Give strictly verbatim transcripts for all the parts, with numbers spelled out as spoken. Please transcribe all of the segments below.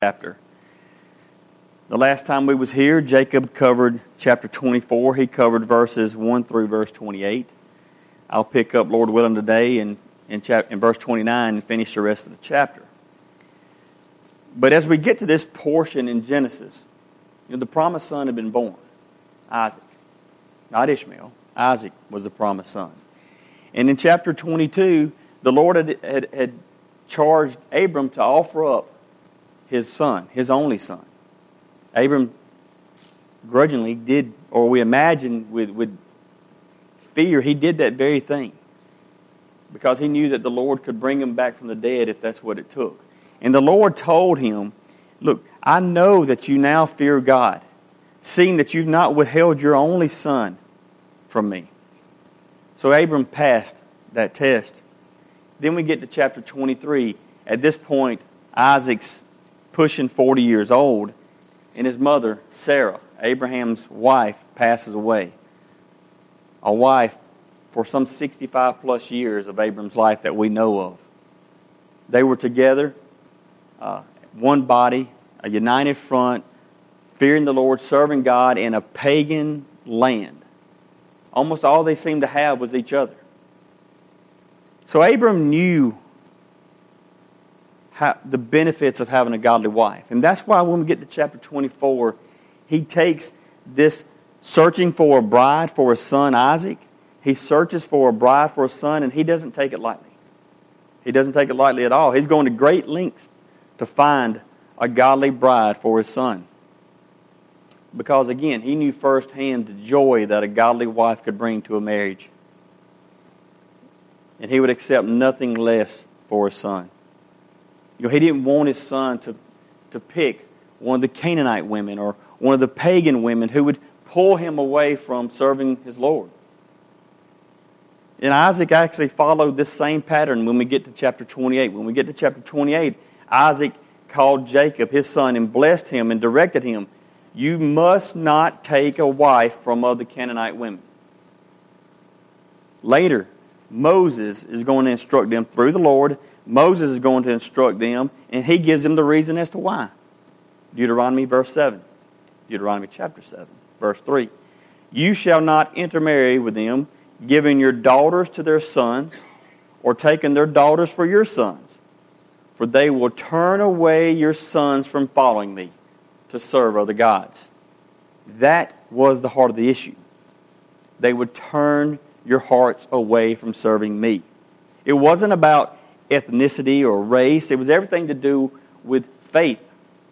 chapter. The last time we was here, Jacob covered chapter twenty-four. He covered verses one through verse twenty-eight. I'll pick up, Lord willing, today in, in, chap- in verse twenty-nine and finish the rest of the chapter. But as we get to this portion in Genesis, you know, the promised son had been born, Isaac. Not Ishmael. Isaac was the promised son. And in chapter twenty-two, the Lord had, had, had charged Abram to offer up his son, his only son. Abram grudgingly did, or we imagine with, with fear, he did that very thing. Because he knew that the Lord could bring him back from the dead if that's what it took. And the Lord told him, look, I know that you now fear God, seeing that you've not withheld your only son from me. So Abram passed that test. Then we get to chapter twenty-three. At this point, Isaac's pushing forty years old, and his mother, Sarah, Abraham's wife, passes away. A wife for some sixty-five plus years of Abram's life that we know of. They were together, uh, one body, a united front, fearing the Lord, serving God in a pagan land. Almost all they seemed to have was each other. So Abram knew how, the benefits of having a godly wife. And that's why when we get to chapter twenty-four, he takes this searching for a bride for his son Isaac. He searches for a bride for a son, and he doesn't take it lightly. He doesn't take it lightly at all. He's going to great lengths to find a godly bride for his son. Because again, he knew firsthand the joy that a godly wife could bring to a marriage. And he would accept nothing less for his son. You know, he didn't want his son to, to pick one of the Canaanite women or one of the pagan women who would pull him away from serving his Lord. And Isaac actually followed this same pattern when we get to chapter twenty-eight. When we get to chapter twenty-eight, Isaac called Jacob, his son, and blessed him and directed him, you must not take a wife from other Canaanite women. Later, Moses is going to instruct them through the Lord. Moses is going to instruct them, and he gives them the reason as to why. Deuteronomy verse seven. Deuteronomy chapter seven, verse three. You shall not intermarry with them, giving your daughters to their sons, or taking their daughters for your sons. For they will turn away your sons from following me to serve other gods. That was the heart of the issue. They would turn your hearts away from serving me. It wasn't about ethnicity or race. It was everything to do with faith.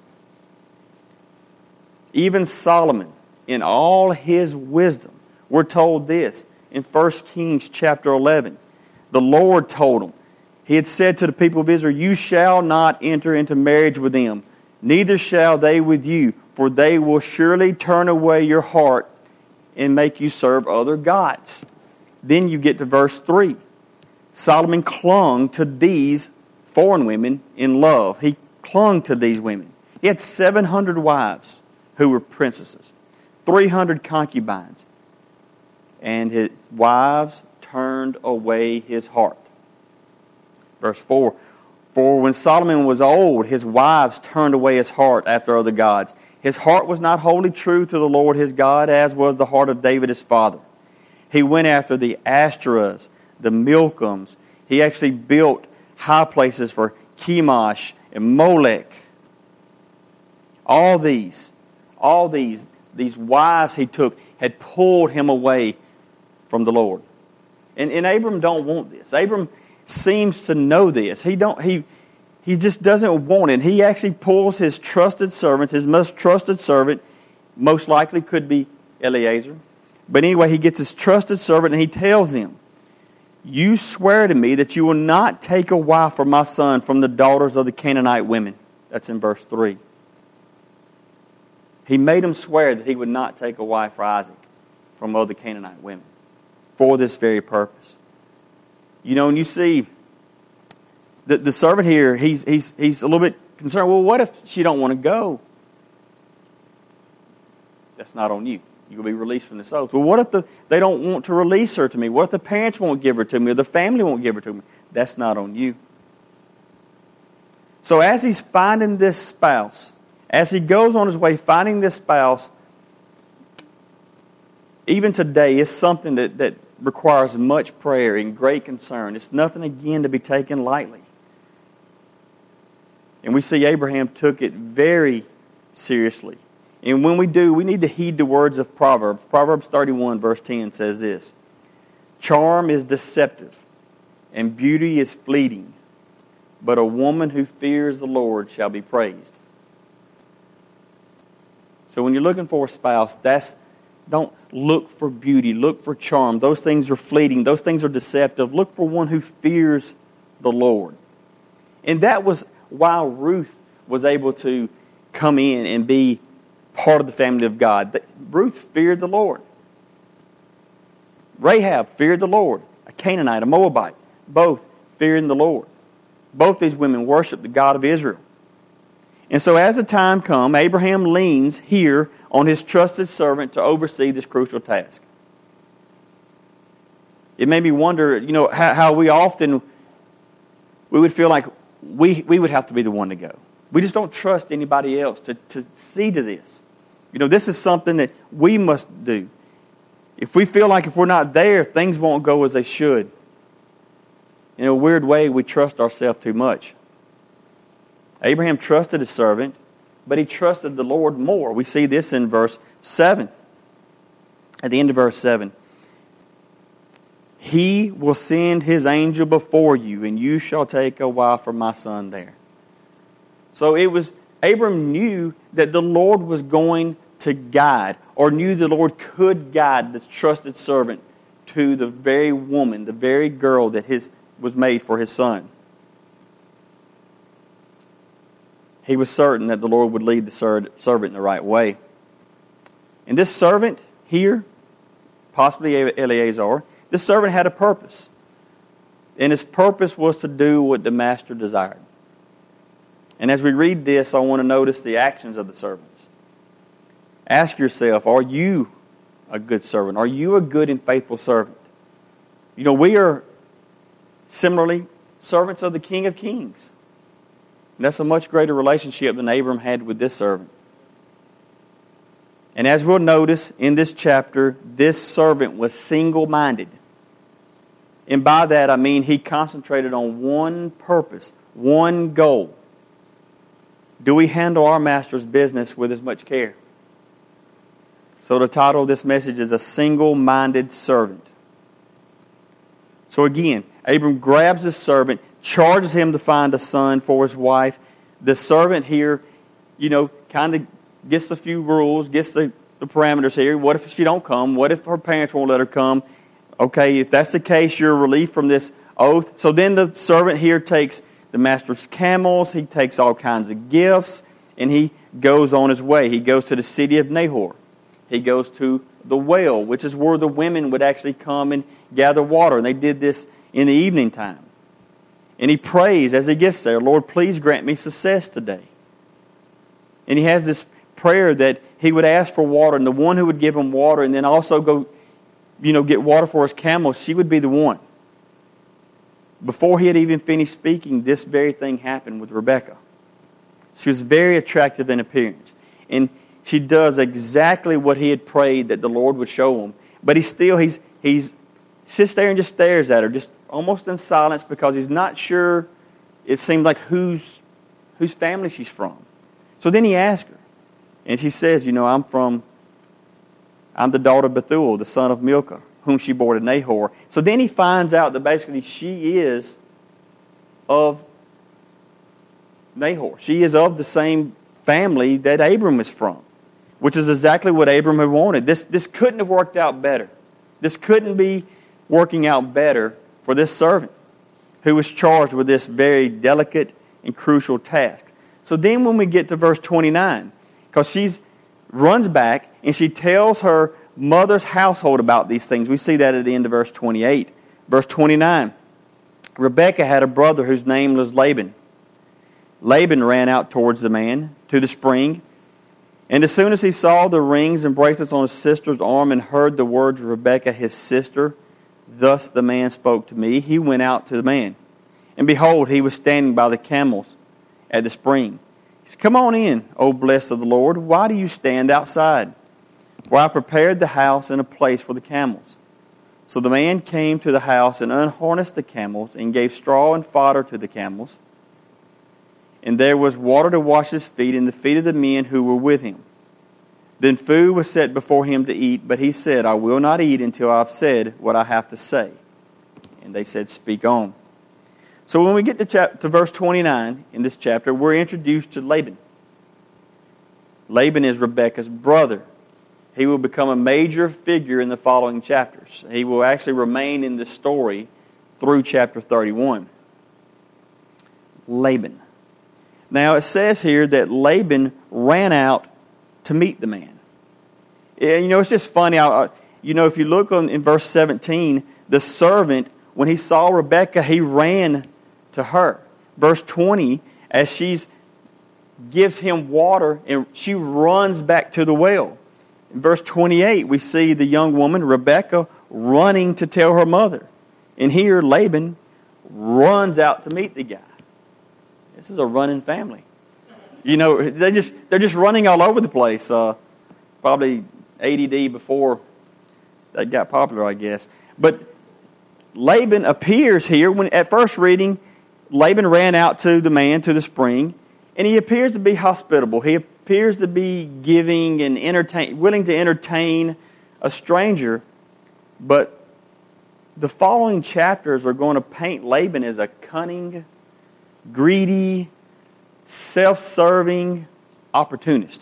Even Solomon, in all his wisdom, we're told this in First Kings chapter eleven. The Lord told him, He had said to the people of Israel, you shall not enter into marriage with them, neither shall they with you, for they will surely turn away your heart and make you serve other gods. Then you get to verse three. Solomon clung to these foreign women in love. He clung to these women. He had seven hundred wives who were princesses, three hundred concubines, and his wives turned away his heart. Verse four. For when Solomon was old, his wives turned away his heart after other gods. His heart was not wholly true to the Lord his God, as was the heart of David his father. He went after the Ashtoreths, the Milcoms. He actually built high places for Chemosh and Molech. All these, all these, these wives he took had pulled him away from the Lord. And, and Abram don't want this. Abram seems to know this. He don't. He he just doesn't want it. He actually pulls his trusted servant, his most trusted servant, most likely could be Eliezer. But anyway, he gets his trusted servant and he tells him, you swear to me that you will not take a wife for my son from the daughters of the Canaanite women. That's in verse three. He made him swear that he would not take a wife for Isaac from other Canaanite women for this very purpose. You know, and you see the, the servant here, he's, he's, he's a little bit concerned. Well, what if she don't want to go? That's not on you. You'll be released from this oath. Well, what if the, they don't want to release her to me? What if the parents won't give her to me or the family won't give her to me? That's not on you. So as he's finding this spouse, as he goes on his way finding this spouse, even today, it's something that, that requires much prayer and great concern. It's nothing, again, to be taken lightly. And we see Abraham took it very seriously. And when we do, we need to heed the words of Proverbs. Proverbs thirty-one, verse ten says this: "Charm is deceptive, and beauty is fleeting, but a woman who fears the Lord shall be praised." So when you're looking for a spouse, that's don't look for beauty, look for charm. Those things are fleeting. Those things are deceptive. Look for one who fears the Lord. And that was why Ruth was able to come in and be part of the family of God. Ruth feared the Lord. Rahab feared the Lord. A Canaanite, a Moabite, both fearing the Lord. Both these women worshiped the God of Israel. And so as the time comes, Abraham leans here on his trusted servant to oversee this crucial task. It made me wonder, you know, how, how we often, we would feel like we, we would have to be the one to go. We just don't trust anybody else to, to see to this. You know, this is something that we must do. If we feel like if we're not there, things won't go as they should. In a weird way, we trust ourselves too much. Abraham trusted his servant, but he trusted the Lord more. We see this in verse seven. At the end of verse seven. "He will send his angel before you, and you shall take a wife for my son there." So it was, Abram knew that the Lord was going to guide, or knew the Lord could guide the trusted servant to the very woman, the very girl that his was made for his son. He was certain that the Lord would lead the servant in the right way. And this servant here, possibly Eliezer, this servant had a purpose. And his purpose was to do what the master desired. And as we read this, I want to notice the actions of the servants. Ask yourself, are you a good servant? Are you a good and faithful servant? You know, we are similarly servants of the King of Kings. And that's a much greater relationship than Abram had with this servant. And as we'll notice in this chapter, this servant was single-minded. And by that I mean he concentrated on one purpose, one goal. Do we handle our master's business with as much care? So the title of this message is A Single-Minded Servant. So again, Abram grabs his servant, charges him to find a son for his wife. The servant here, you know, kind of gets a few rules, gets the, the parameters here. What if she don't come? What if her parents won't let her come? Okay, if that's the case, you're relieved from this oath. So then the servant here takes the master's camels, he takes all kinds of gifts, and he goes on his way. He goes to the city of Nahor. He goes to the well, which is where the women would actually come and gather water. And they did this in the evening time. And he prays as he gets there, "Lord, please grant me success today." And he has this prayer that he would ask for water, and the one who would give him water and then also go, you know, get water for his camels, she would be the one. Before he had even finished speaking, this very thing happened with Rebekah. She was very attractive in appearance. And she does exactly what he had prayed that the Lord would show him. But he still, he's he's sits there and just stares at her, just almost in silence, because he's not sure, it seems like, whose whose family she's from. So then he asks her. And she says, you know, I'm from, I'm the daughter of Bethuel, the son of Milcah, whom she bore to Nahor. So then he finds out that basically she is of Nahor. She is of the same family that Abram is from, which is exactly what Abram had wanted. This, this couldn't have worked out better. This couldn't be working out better for this servant who was charged with this very delicate and crucial task. So then when we get to verse twenty-nine, because she runs back and she tells her mother's household about these things. We see that at the end of verse twenty-eight. Verse twenty-nine, Rebekah had a brother whose name was Laban. Laban ran out towards the man to the spring, and as soon as he saw the rings and bracelets on his sister's arm and heard the words of Rebekah, his sister, "Thus the man spoke to me," he went out to the man. And behold, he was standing by the camels. at the spring. He said, "Come on in, O blessed of the Lord. Why do you stand outside? For I prepared the house and a place for the camels." So the man came to the house and unharnessed the camels and gave straw and fodder to the camels. And there was water to wash his feet and the feet of the men who were with him. Then food was set before him to eat, but he said, "I will not eat until I have said what I have to say." And they said, "Speak on." So when we get to, chap- to verse twenty-nine in this chapter, we're introduced to Laban. Laban is Rebekah's brother. He will become a major figure in the following chapters. He will actually remain in the story through chapter thirty-one. Laban. Now it says here that Laban ran out to meet the man. And, you know, it's just funny. I, you know, if you look on, in verse seventeen, the servant, when he saw Rebekah, he ran to her. Verse twenty, as she gives him water, and she runs back to the well. In verse twenty-eight, we see the young woman, Rebekah, running to tell her mother. And here, Laban runs out to meet the guy. This is a running family. You know, they just, they're just running all over the place. Uh, probably A D D before they got popular, I guess. But Laban appears here. When at first reading, Laban ran out to the man, to the spring, and he appears to be hospitable. He appears to be giving and entertain, willing to entertain a stranger. But the following chapters are going to paint Laban as a cunning, greedy, self-serving opportunist.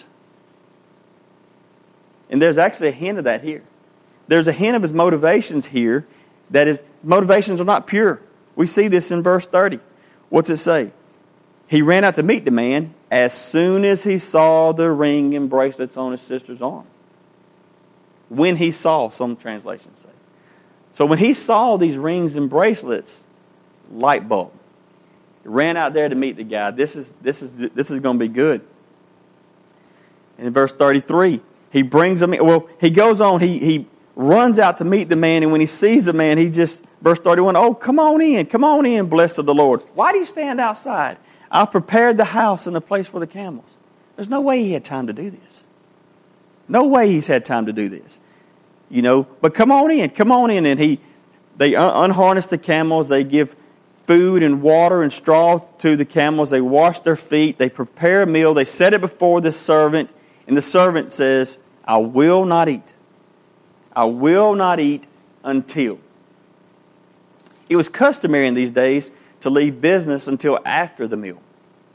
And there's actually a hint of that here. There's a hint of his motivations here, that his motivations are not pure. We see this in verse thirty. What's it say? He ran out to meet the man as soon as he saw the ring and bracelets on his sister's arm. When he saw, some translations say. So when he saw these rings and bracelets, light bulb. He ran out there to meet the guy. This is this is this is going to be good. And in verse thirty-three, he brings him in. Well, he goes on. He he runs out to meet the man, and when he sees the man, he just, verse thirty-one, "Oh, come on in, come on in, blessed of the Lord. Why do you stand outside? I prepared the house and the place for the camels." There's no way he had time to do this. No way he's had time to do this. You know, but come on in, come on in. And he, they un- unharness the camels. They give food and water and straw to the camels. They wash their feet. They prepare a meal. They set it before the servant. And the servant says, "I will not eat. I will not eat until." It was customary in these days to leave business until after the meal.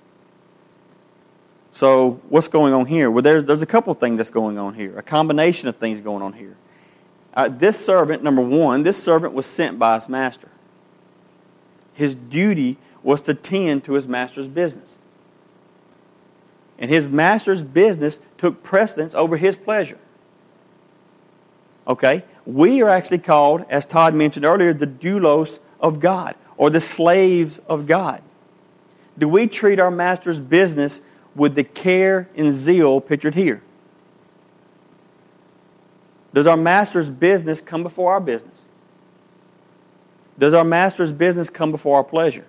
So what's going on here? Well, there's, there's a couple of things that's going on here. A combination of things going on here. Uh, this servant, number one, this servant was sent by his master. His duty was to tend to his master's business. And his master's business took precedence over his pleasure. Okay? We are actually called, as Todd mentioned earlier, the doulos of God, or the slaves of God. Do we treat our master's business with the care and zeal pictured here? Does our master's business come before our business? Does our master's business come before our pleasure?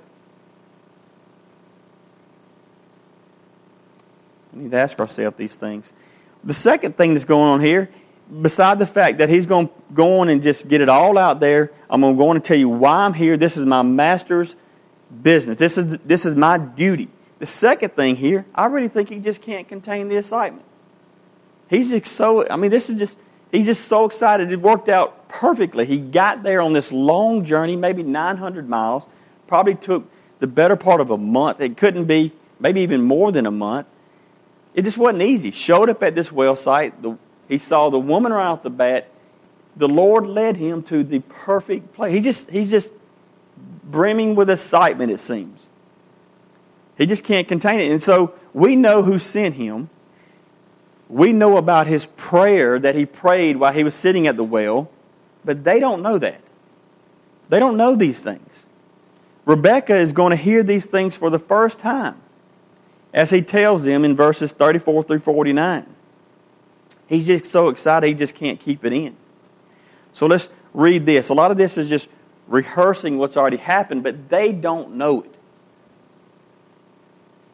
We need to ask ourselves these things. The second thing that's going on here, beside the fact that he's going to go on and just get it all out there, I'm going to go on and tell you why I'm here. This is my master's business. This is, this is my duty. The second thing here, I really think he just can't contain the excitement. He's just so, I mean, this is just, he's just so excited. It worked out perfectly. He got there on this long journey, maybe nine hundred miles. Probably took the better part of a month. It couldn't be, maybe even more than a month. It just wasn't easy. Showed up at this well site. The, he saw the woman right off the bat. The Lord led him to the perfect place. He just, he's just brimming with excitement, it seems. He just can't contain it. And so we know who sent him. We know about his prayer that he prayed while he was sitting at the well, but they don't know that. They don't know these things. Rebekah is going to hear these things for the first time, as he tells them in verses thirty-four through forty-nine. He's just so excited he just can't keep it in. So let's read this. A lot of this is just rehearsing what's already happened, but they don't know it.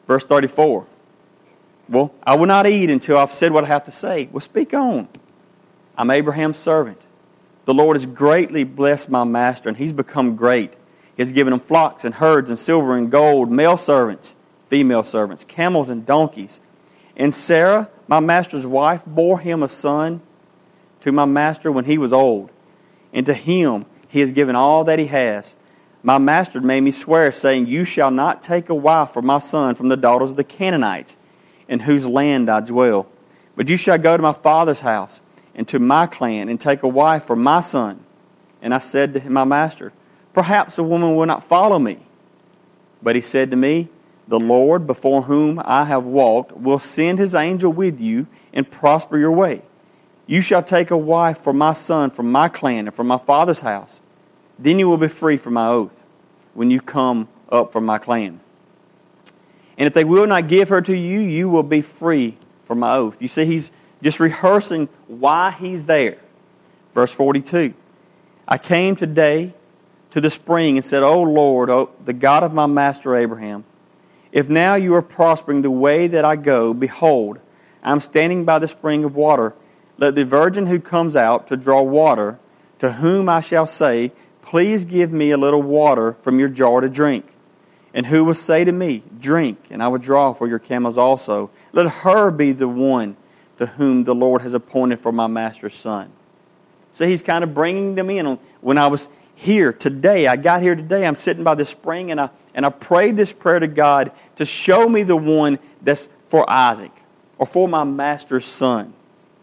Verse thirty-four. Well, I will not eat until I've said what I have to say. Well, speak on. I'm Abraham's servant. The Lord has greatly blessed my master, and he's become great. He has given him flocks and herds and silver and gold, male servants, female servants, camels and donkeys. And Sarah, my master's wife, bore him a son to my master when he was old. And to him he has given all that he has. My master made me swear, saying, you shall not take a wife for my son from the daughters of the Canaanites, in whose land I dwell. But you shall go to my father's house, and to my clan, and take a wife for my son. And I said to my master, perhaps a woman will not follow me. But he said to me, the Lord, before whom I have walked, will send his angel with you, and prosper your way. You shall take a wife for my son from my clan, and from my father's house. Then you will be free from my oath when you come up from my clan. And if they will not give her to you, you will be free from my oath. You see, he's just rehearsing why he's there. Verse forty-two. I came today to the spring and said, O Lord, O, the God of my master Abraham, if now you are prospering the way that I go, behold, I am standing by the spring of water. Let the virgin who comes out to draw water, to whom I shall say, please give me a little water from your jar to drink. And who will say to me, drink, and I will draw for your camels also. Let her be the one to whom the Lord has appointed for my master's son. So he's kind of bringing them in. When I was here today, I got here today, I'm sitting by this spring, and I, and I prayed this prayer to God to show me the one that's for Isaac, or for my master's son.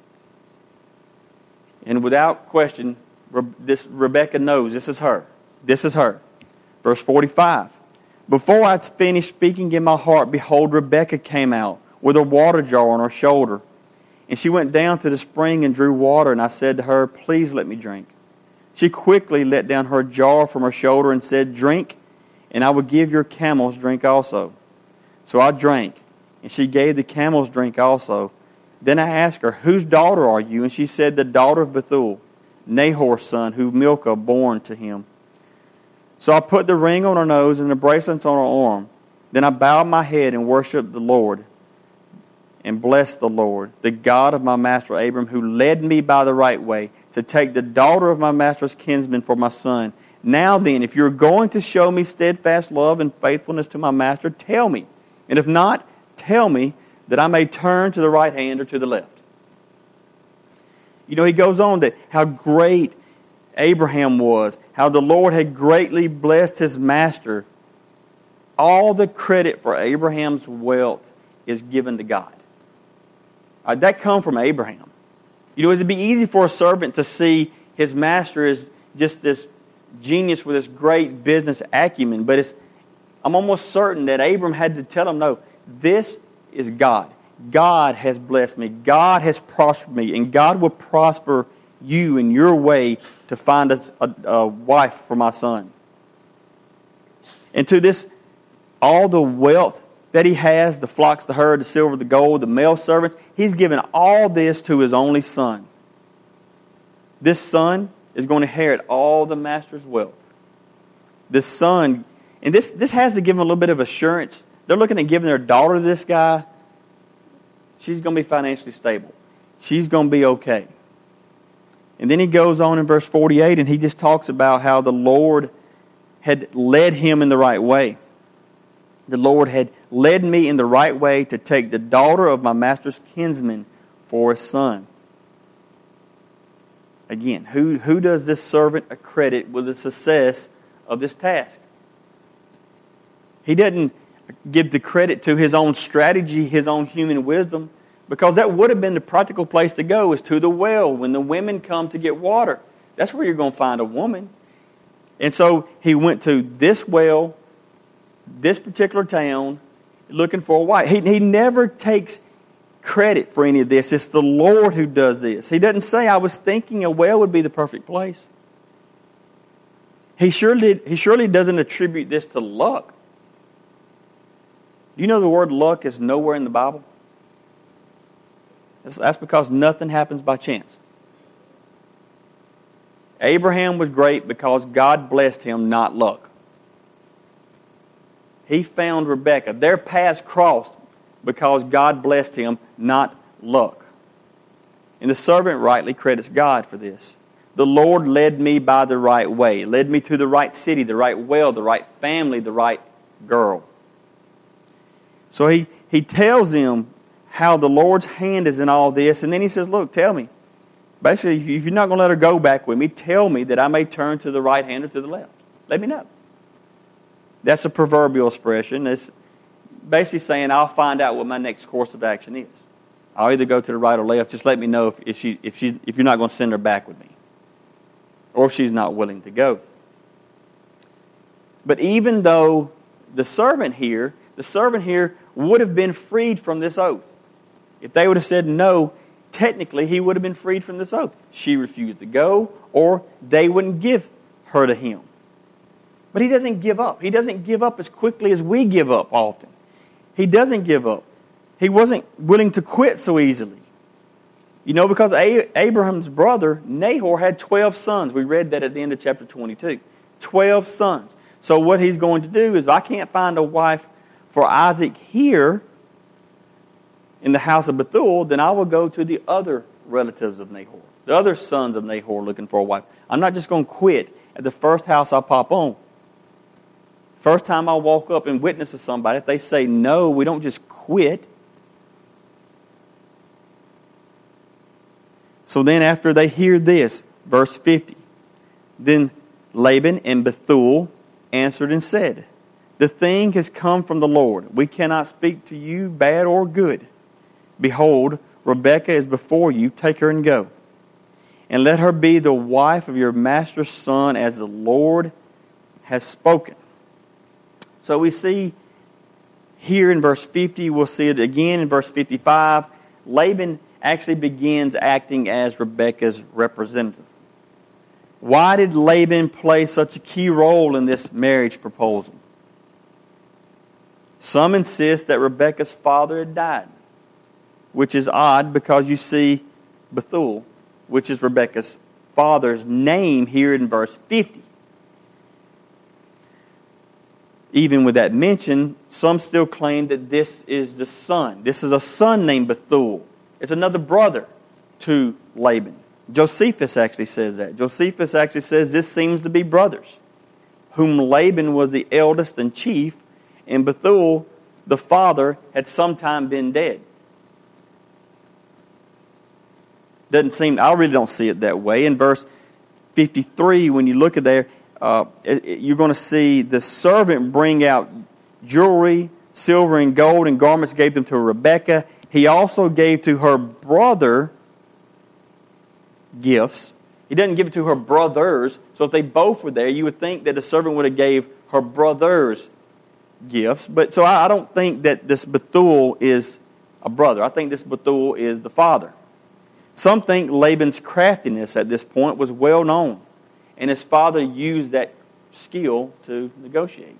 And without question, this Rebekah knows this is her. This is her. Verse forty-five. Before I had finished speaking in my heart, behold, Rebekah came out with a water jar on her shoulder. And she went down to the spring and drew water, and I said to her, please let me drink. She quickly let down her jar from her shoulder and said, drink, and I will give your camels drink also. So I drank, and she gave the camels drink also. Then I asked her, whose daughter are you? And she said, the daughter of Bethuel, Nahor's son, who Milcah born to him. So I put the ring on her nose and the bracelets on her arm. Then I bowed my head and worshipped the Lord and blessed the Lord, the God of my master Abram, who led me by the right way to take the daughter of my master's kinsman for my son. Now then, if you're going to show me steadfast love and faithfulness to my master, tell me. And if not, tell me that I may turn to the right hand or to the left. You know, he goes on that how great Abraham was, how the Lord had greatly blessed his master. All the credit for Abraham's wealth is given to God. Uh, that come from Abraham. You know, it'd be easy for a servant to see his master as just this genius with this great business acumen, but it's, I'm almost certain that Abram had to tell him, no, this is God. God has blessed me. God has prospered me. And God will prosper you in your way to find us a, a wife for my son. And to this, all the wealth that he has, the flocks, the herd, the silver, the gold, the male servants, he's given all this to his only son. This son is going to inherit all the master's wealth. This son, and this, this has to give him a little bit of assurance. They're looking at giving their daughter to this guy. She's going to be financially stable. She's going to be okay. And then he goes on in verse forty-eight and he just talks about how the Lord had led him in the right way. The Lord had led me in the right way to take the daughter of my master's kinsman for a son. Again, who, who does this servant accredit with the success of this task? He doesn't give the credit to his own strategy, his own human wisdom, because that would have been the practical place to go, is to the well when the women come to get water. That's where you're going to find a woman. And so he went to this well, this particular town, looking for a wife. He, he never takes credit for any of this. It's the Lord who does this. He doesn't say, I was thinking a well would be the perfect place. He surely, he surely doesn't attribute this to luck. Do you know the word luck is nowhere in the Bible? That's because nothing happens by chance. Abraham was great because God blessed him, not luck. He found Rebekah. Their paths crossed because God blessed him, not luck. And the servant rightly credits God for this. The Lord led me by the right way, led me to the right city, the right well, the right family, the right girl. So he, he tells him how the Lord's hand is in all this, and then he says, look, tell me. Basically, if you're not going to let her go back with me, tell me that I may turn to the right hand or to the left. Let me know. That's a proverbial expression. It's basically saying, I'll find out what my next course of action is. I'll either go to the right or left. Just let me know if, if, she, if, she, if you're not going to send her back with me. Or if she's not willing to go. But even though the servant here, the servant here would have been freed from this oath. If they would have said no, technically he would have been freed from this oath. She refused to go, or they wouldn't give her to him. But he doesn't give up. He doesn't give up as quickly as we give up often. He doesn't give up. He wasn't willing to quit so easily. You know, because Abraham's brother, Nahor, had twelve sons. We read that at the end of chapter twenty-two. twelve sons. So what he's going to do is, if I can't find a wife for Isaac here in the house of Bethuel, then I will go to the other relatives of Nahor, the other sons of Nahor looking for a wife. I'm not just going to quit at the first house I pop on. First time I walk up and witness to somebody, if they say no, we don't just quit. So then after they hear this, verse fifty, then Laban and Bethuel answered and said, the thing has come from the Lord. We cannot speak to you bad or good. Behold, Rebekah is before you. Take her and go. And let her be the wife of your master's son as the Lord has spoken. So we see here in verse fifty, we'll see it again in verse fifty-five, Laban actually begins acting as Rebekah's representative. Why did Laban play such a key role in this marriage proposal? Some insist that Rebekah's father had died, which is odd because you see Bethuel, which is Rebekah's father's name here in verse fifty. Even with that mention, some still claim that this is the son. This is a son named Bethuel. It's another brother to Laban. Josephus actually says that. Josephus actually says this seems to be brothers, whom Laban was the eldest and chief, and Bethuel, the father, had sometime been dead. Doesn't seem, I really don't see it that way. In verse fifty-three, when you look at there, uh, it, it, you're going to see the servant bring out jewelry, silver and gold, and garments, gave them to Rebekah. He also gave to her brother gifts. He doesn't give it to her brothers. So if they both were there, you would think that the servant would have gave her brothers gifts. But so I, I don't think that this Bethuel is a brother. I think this Bethuel is the father. Some think Laban's craftiness at this point was well known, and his father used that skill to negotiate.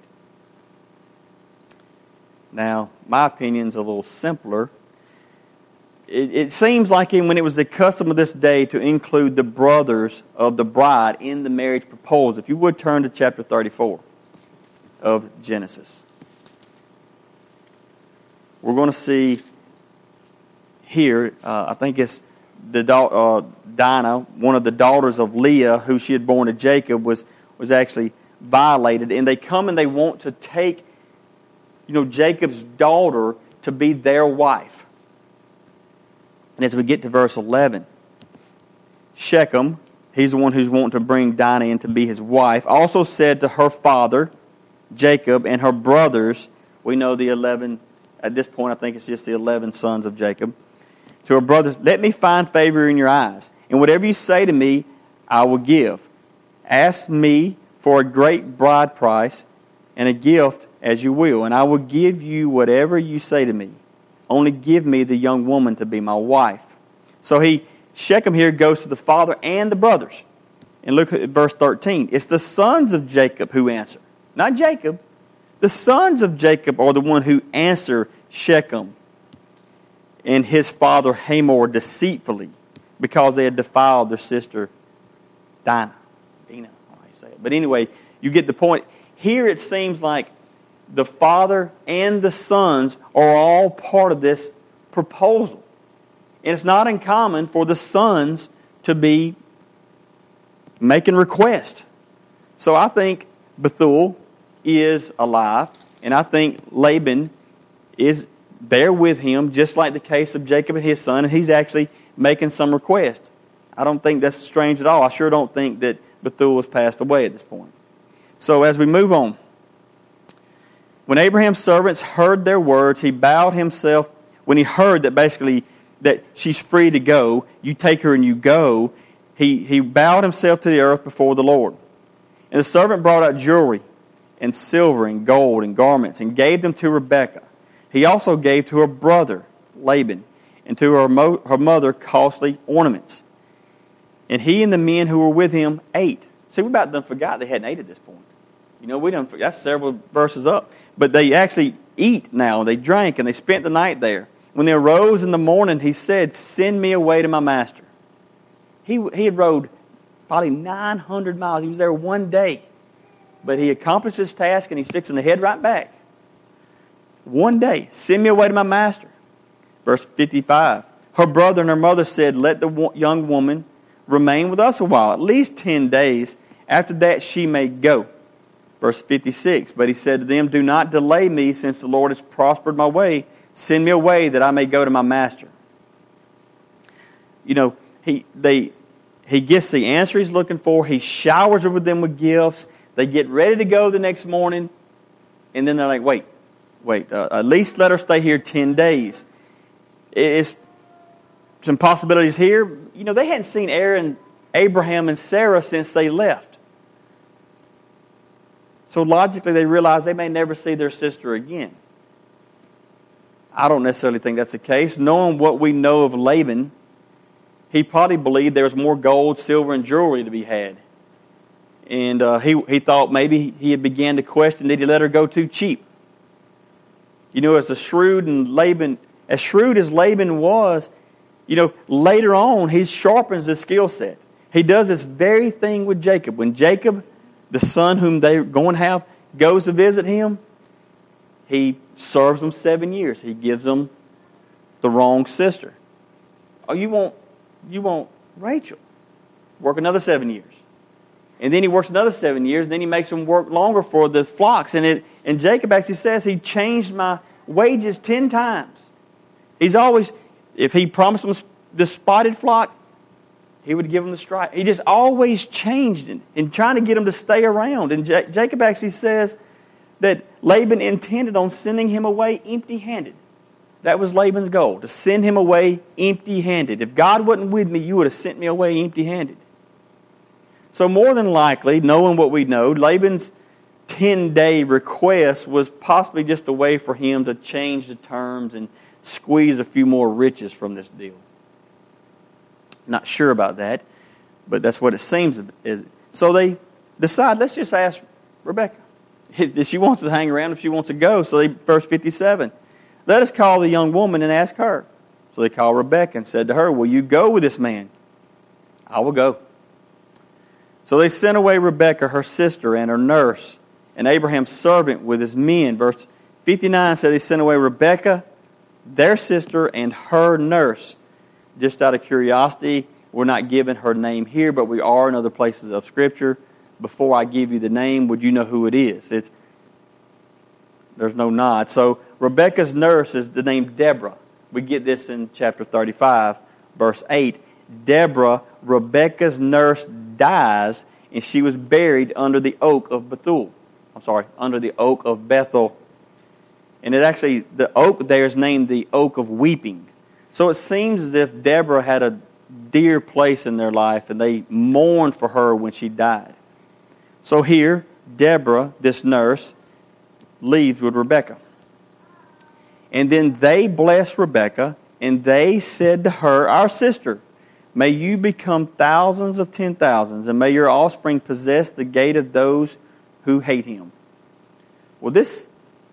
Now, my opinion's a little simpler. It, it seems like when it was the custom of this day to include the brothers of the bride in the marriage proposal. If you would turn to chapter thirty-four of Genesis. We're going to see here, uh, I think it's the uh, Dinah, one of the daughters of Leah, who she had born to Jacob, was, was actually violated. And they come and they want to take, you know, Jacob's daughter to be their wife. And as we get to verse eleven, Shechem, he's the one who's wanting to bring Dinah in to be his wife, also said to her father, Jacob, and her brothers, we know the eleven, at this point I think it's just the eleven sons of Jacob, to her brothers, let me find favor in your eyes, and whatever you say to me, I will give. Ask me for a great bride price and a gift as you will, and I will give you whatever you say to me. Only give me the young woman to be my wife. So he, Shechem here goes to the father and the brothers. And look at verse thirteen. It's the sons of Jacob who answer. Not Jacob. The sons of Jacob are the one who answer Shechem and his father Hamor deceitfully because they had defiled their sister Dinah. Dinah, I don't know how you say it. But anyway, you get the point. Here it seems like the father and the sons are all part of this proposal. And it's not uncommon for the sons to be making requests. So I think Bethuel is alive, and I think Laban is there with him, just like the case of Jacob and his son, and he's actually making some request. I don't think that's strange at all. I sure don't think that Bethuel has passed away at this point. So as we move on, when Abraham's servants heard their words, he bowed himself. When he heard that basically that she's free to go, you take her and you go, he, he bowed himself to the earth before the Lord. And the servant brought out jewelry and silver and gold and garments and gave them to Rebekah. He also gave to her brother Laban and to her, mo- her mother costly ornaments. And he and the men who were with him ate. See, we about done forgot they hadn't ate at this point. You know, we done, that's several verses up. But they actually eat now. They drank and they spent the night there. When they arose in the morning, he said, "Send me away to my master." He, he had rode probably nine hundred miles. He was there one day. But he accomplished his task and he's fixing to head right back. One day, "Send me away to my master." Verse fifty-five. Her brother and her mother said, "Let the young woman remain with us a while, at least ten days. After that she may go." Verse fifty-six. But he said to them, "Do not delay me, since the Lord has prospered my way. Send me away that I may go to my master." You know, he they he gets the answer he's looking for. He showers her with them with gifts. They get ready to go the next morning. And then they're like, wait, wait, uh, at least let her stay here ten days. It's some possibilities here. You know, they hadn't seen Aaron, Abraham and Sarah since they left. So logically they realize they may never see their sister again. I don't necessarily think that's the case. Knowing what we know of Laban, he probably believed there was more gold, silver, and jewelry to be had. And uh, he, he thought maybe he had began to question, did he let her go too cheap? You know, as a shrewd and Laban, as shrewd as Laban was, you know, later on he sharpens his skill set. He does this very thing with Jacob. When Jacob, the son whom they're going to have, goes to visit him, he serves them seven years. He gives them the wrong sister. Oh, you want, you want Rachel. Work another seven years. And then he works another seven years, and then he makes them work longer for the flocks. And it, and Jacob actually says he changed my wages ten times. He's always, if he promised them the spotted flock, he would give them the stripe. He just always changed it and trying to get them to stay around. And J- Jacob actually says that Laban intended on sending him away empty-handed. That was Laban's goal, to send him away empty-handed. If God wasn't with me, you would have sent me away empty-handed. So more than likely, knowing what we know, Laban's ten-day request was possibly just a way for him to change the terms and squeeze a few more riches from this deal. Not sure about that, but that's what it seems. So they decide, let's just ask Rebekah if she wants to hang around, if she wants to go. So they, verse fifty-seven, let us call the young woman and ask her. So they called Rebekah and said to her, will you go with this man? I will go. So they sent away Rebekah, her sister, and her nurse, and Abraham's servant with his men. Verse fifty-nine said they sent away Rebekah, their sister, and her nurse. Just out of curiosity, we're not given her name here, but we are in other places of Scripture. Before I give you the name, would you know who it is? It's There's no nod. So Rebekah's nurse is the name Deborah. We get this in chapter thirty-five, verse eight. Deborah, Rebekah's nurse, dies, and she was buried under the oak of Bethuel. I'm sorry, under the oak of Bethel. And it actually, the oak there is named the oak of weeping. So it seems as if Deborah had a dear place in their life, and they mourned for her when she died. So here, Deborah, this nurse, leaves with Rebekah. And then they blessed Rebekah, and they said to her, our sister, may you become thousands of ten thousands, and may your offspring possess the gate of those who hate him. Well, this,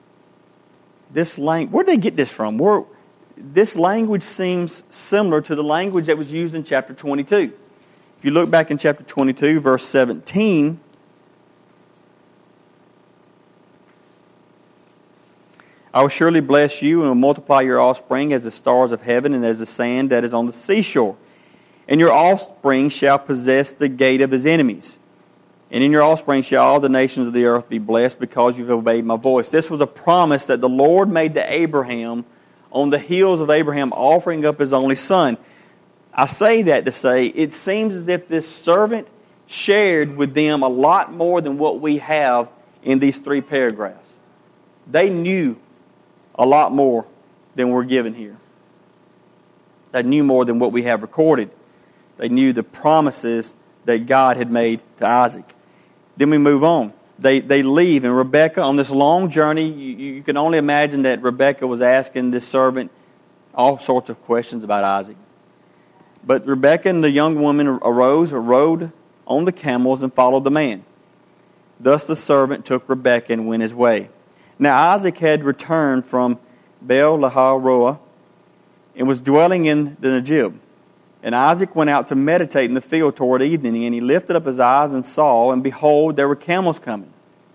this language, where did they get this from? Where, this language seems similar to the language that was used in chapter twenty-two. If you look back in chapter twenty-two, verse seventeen, I will surely bless you and will multiply your offspring as the stars of heaven and as the sand that is on the seashore. And your offspring shall possess the gate of his enemies. And in your offspring shall all the nations of the earth be blessed because you've obeyed my voice. This was a promise that the Lord made to Abraham on the heels of Abraham offering up his only son. I say that to say it seems as if this servant shared with them a lot more than what we have in these three paragraphs. They knew a lot more than we're given here. They knew more than what we have recorded. They knew the promises that God had made to Isaac. Then we move on. They they leave, and Rebekah, on this long journey, you, you can only imagine that Rebekah was asking this servant all sorts of questions about Isaac. But Rebekah and the young woman arose or rode on the camels and followed the man. Thus the servant took Rebekah and went his way. Now Isaac had returned from Baal-lahai-roah and was dwelling in the Negeb. And Isaac went out to meditate in the field toward evening, and he lifted up his eyes and saw, and behold, there were camels coming.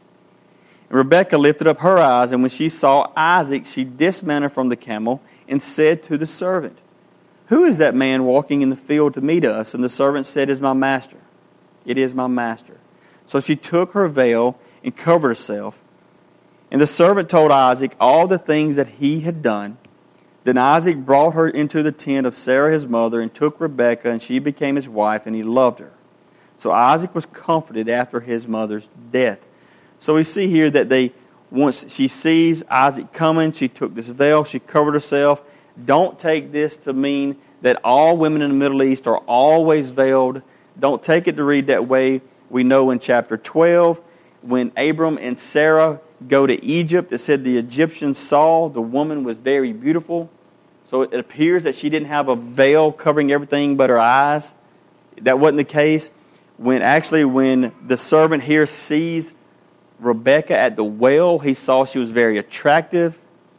And Rebekah lifted up her eyes, and when she saw Isaac, she dismounted from the camel and said to the servant, "Who is that man walking in the field to meet us?" And the servant said, "It is my master. It is my master." So she took her veil and covered herself. And the servant told Isaac all the things that he had done. Then Isaac brought her into the tent of Sarah his mother and took Rebekah, and she became his wife, and he loved her. So Isaac was comforted after his mother's death. So we see here that they, once she sees Isaac coming, she took this veil, she covered herself. Don't take this to mean that all women in the Middle East are always veiled. Don't take it to read that way. We know in chapter twelve, when Abram and Sarah go to Egypt, it said the Egyptians saw the woman was very beautiful. So it appears that she didn't have a veil covering everything but her eyes. That wasn't the case. When actually when the servant here sees Rebekah at the well, he saw she was very attractive.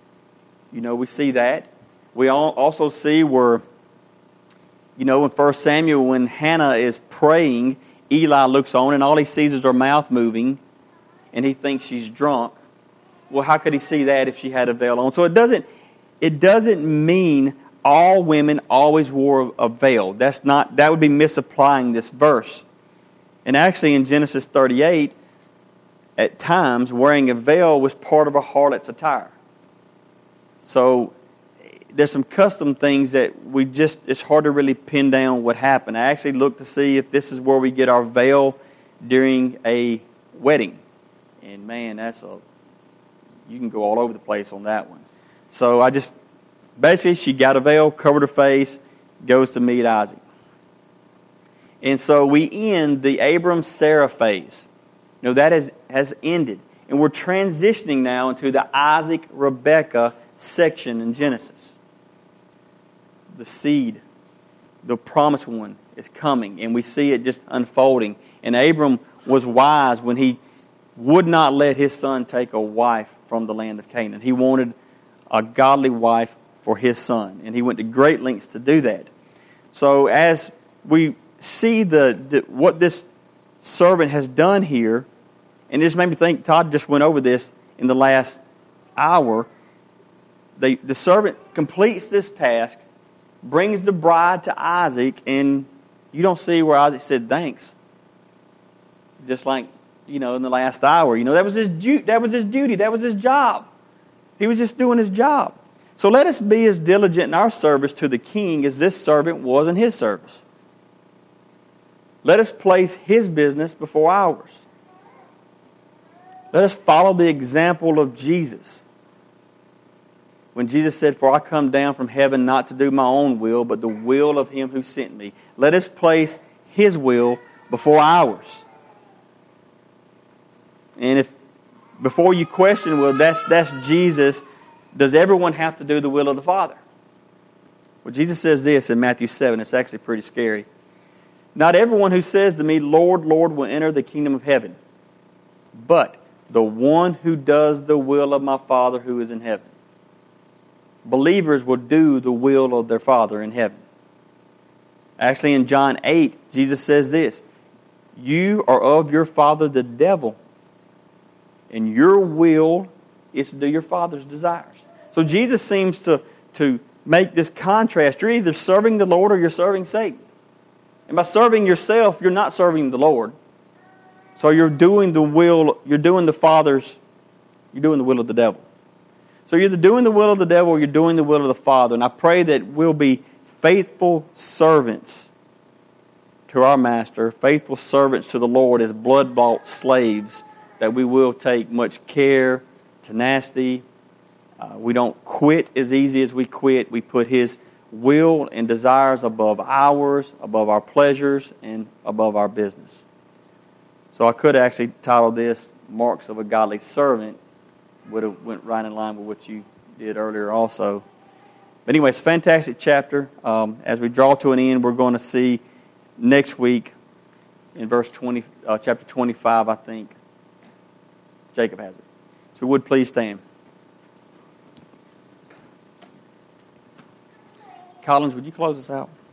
You know, we see that. We also see where, you know, in First Samuel, when Hannah is praying, Eli looks on and all he sees is her mouth moving, and he thinks she's drunk. Well, how could he see that if she had a veil on? So it doesn't, it doesn't mean all women always wore a veil. That's not, that would be misapplying this verse. And actually in Genesis thirty-eight, at times, wearing a veil was part of a harlot's attire. So there's some custom things that we just, it's hard to really pin down what happened. I actually looked to see if this is where we get our veil during a wedding. And man, that's a, you can go all over the place on that one. So I just, basically she got a veil, covered her face, goes to meet Isaac. And so we end the Abram-Sarah phase. You know, that has, has ended. And we're transitioning now into the Isaac-Rebekah section in Genesis. The seed, the promised one, is coming. And we see it just unfolding. And Abram was wise when he would not let his son take a wife from the land of Canaan. He wanted a godly wife for his son. And he went to great lengths to do that. So as we see the, the what this servant has done here, and it just made me think, Todd just went over this in the last hour. The, the servant completes this task, brings the bride to Isaac, and you don't see where Isaac said thanks. Just like, you know, in the last hour. You know, that was his du- that was his duty. That was his job. He was just doing his job. So let us be as diligent in our service to the king as this servant was in his service. Let us place his business before ours. Let us follow the example of Jesus. When Jesus said, "For I come down from heaven not to do my own will, but the will of him who sent me." Let us place his will before ours. And if, before you question, well, that's, that's Jesus, does everyone have to do the will of the Father? Well, Jesus says this in Matthew seven. It's actually pretty scary. "Not everyone who says to me, 'Lord, Lord,' will enter the kingdom of heaven, but the one who does the will of my Father who is in heaven." Believers will do the will of their Father in heaven. Actually, in John eight, Jesus says this, "You are of your father the devil, and your will is to do your Father's desires. So Jesus seems to, to make this contrast. You're either serving the Lord or you're serving Satan. And by serving yourself, you're not serving the Lord. So you're doing the will, you're doing the Father's, you're doing the will of the devil. So you're either doing the will of the devil or you're doing the will of the Father. And I pray that we'll be faithful servants to our Master, faithful servants to the Lord as blood-bought slaves, that we will take much care, tenacity. Uh, we don't quit as easy as we quit. We put His will and desires above ours, above our pleasures, and above our business. So I could actually title this, Marks of a Godly Servant. Would have went right in line with what you did earlier also. But anyway, it's a fantastic chapter. Um, as we draw to an end, we're going to see next week in verse twenty, uh, chapter twenty-five, I think. Jacob has it. So would please stand. Collins, would you close us out?